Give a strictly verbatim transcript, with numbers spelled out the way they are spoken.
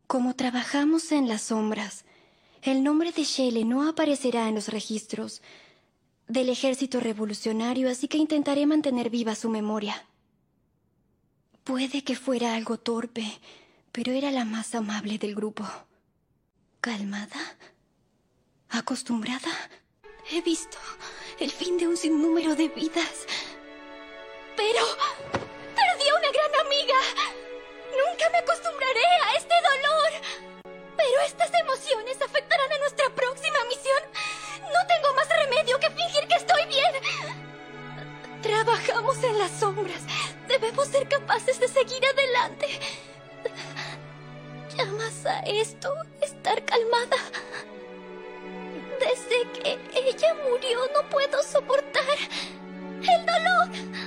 Como trabajamos en las sombras, el nombre de Shelley no aparecerá en los registros del ejército revolucionario, así que intentaré mantener viva su memoria. Puede que fuera algo torpe, pero era la más amable del grupo. ¿Calmada? ¿Acostumbrada? He visto el fin de un sinnúmero de vidas. Pero perdí a una gran amiga. Nunca me acostumbraré a este dolor. Pero estas emociones afectarán a nuestra próxima misión. No tengo más remedio que fingir que estoy bien. Trabajamos en las sombras. Debemos ser capaces de seguir adelante. ¿Llamas a esto estar calmada? Desde que ella murió no puedo soportar el dolor.